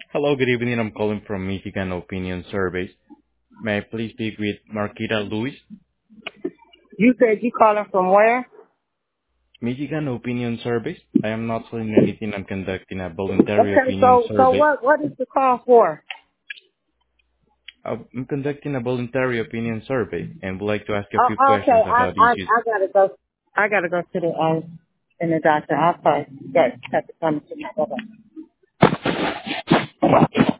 Hello, good evening. I'm calling from Michigan Opinion Surveys. May I please speak with Marquita Lewis? You said you calling from where? Michigan Opinion Surveys. I am not selling anything. I'm conducting a voluntary Okay, opinion so survey. what is the call for? I'm conducting a voluntary opinion survey and would like to ask a few questions Okay, about issues. I gotta go. I gotta go to the in the doctor. I'll probably get have to come to my brother.